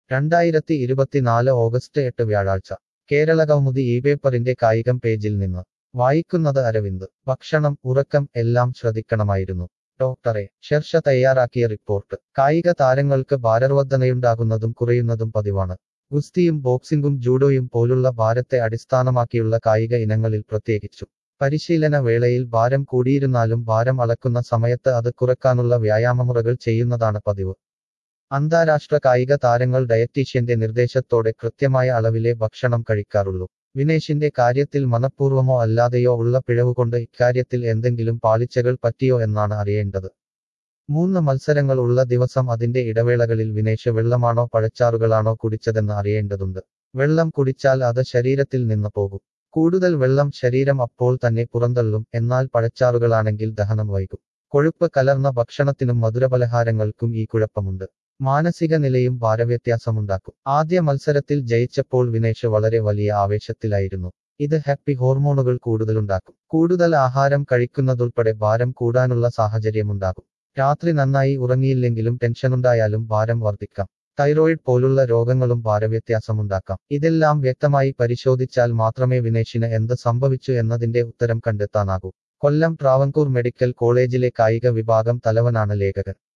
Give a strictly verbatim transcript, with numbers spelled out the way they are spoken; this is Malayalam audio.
രണ്ടായിരത്തി ഇരുപത്തിനാല് ഓഗസ്റ്റ് എട്ട് വ്യാഴാഴ്ച കേരള കൗമുദി ഈ പേപ്പറിന്റെ കായികം പേജിൽ നിന്ന് വായിക്കുന്നത് അരവിന്ദ്. ഭക്ഷണം, ഉറക്കം എല്ലാം ശ്രദ്ധിക്കണമായിരുന്നു. ഡോക്ടറെ ഷെർഷ തയ്യാറാക്കിയ റിപ്പോർട്ട്. കായിക താരങ്ങൾക്ക് ഭാരവർധനയുണ്ടാകുന്നതും കുറയുന്നതും പതിവാണ്. ഗുസ്തിയും ബോക്സിംഗും ജൂഡോയും പോലുള്ള ഭാരത്തെ അടിസ്ഥാനമാക്കിയുള്ള കായിക ഇനങ്ങളിൽ പ്രത്യേകിച്ചും. പരിശീലന വേളയിൽ ഭാരം കൂടിയിരുന്നാലും ഭാരം അളക്കുന്ന സമയത്ത് അത് കുറയ്ക്കാനുള്ള വ്യായാമമുറകൾ ചെയ്യുന്നതാണ് പതിവ്. അന്താരാഷ്ട്ര കായിക താരങ്ങൾ ഡയറ്റീഷ്യന്റെ നിർദ്ദേശത്തോടെ കൃത്യമായ അളവിലെ ഭക്ഷണം കഴിക്കാറുള്ളൂ. വിനേഷിന്റെ കാര്യത്തിൽ മനഃപൂർവമോ അല്ലാതെയോ ഉള്ള പിഴവുകൊണ്ട് ഇക്കാര്യത്തിൽ എന്തെങ്കിലും പാളിച്ചകൾ പറ്റിയോ എന്നാണ് അറിയേണ്ടത്. മൂന്ന് മത്സരങ്ങൾ ഉള്ള ദിവസം അതിന്റെ ഇടവേളകളിൽ വിനേഷ് വെള്ളമാണോ പഴച്ചാറുകളാണോ കുടിച്ചതെന്ന് അറിയേണ്ടതുണ്ട്. വെള്ളം കുടിച്ചാൽ അത് ശരീരത്തിൽ നിന്ന് പോകും. കൂടുതൽ വെള്ളം ശരീരം അപ്പോൾ തന്നെ പുറന്തള്ളും. എന്നാൽ പഴച്ചാറുകളാണെങ്കിൽ ദഹനം വൈകും. കൊഴുപ്പ് കലർന്ന ഭക്ഷണത്തിനും മധുരപലഹാരങ്ങൾക്കും ഈ കുഴപ്പമുണ്ട്. മാനസിക നിലയും ഭാരവ്യത്യാസമുണ്ടാക്കും. ആദ്യ മത്സരത്തിൽ ജയിച്ചപ്പോൾ വിനേഷ് വളരെ വലിയ ആവേശത്തിലായിരുന്നു. ഇത് ഹാപ്പി ഹോർമോണുകൾ കൂടുതലുണ്ടാക്കും. കൂടുതൽ ആഹാരം കഴിക്കുന്നതുൾപ്പെടെ ഭാരം കൂടാനുള്ള സാഹചര്യമുണ്ടാകും. രാത്രി നന്നായി ഉറങ്ങിയില്ലെങ്കിലും ടെൻഷനുണ്ടായാലും ഭാരം വർദ്ധിക്കാം. തൈറോയിഡ് പോലുള്ള രോഗങ്ങളും ഭാരവ്യത്യാസമുണ്ടാക്കാം. ഇതെല്ലാം വ്യക്തമായി പരിശോധിച്ചാൽ മാത്രമേ വിനേഷിന് എന്ത് സംഭവിച്ചു എന്നതിന്റെ ഉത്തരം കണ്ടെത്താനാകൂ. കൊല്ലം ട്രാവൻകൂർ മെഡിക്കൽ കോളേജിലെ കായിക വിഭാഗം തലവനാണ് ലേഖകൻ.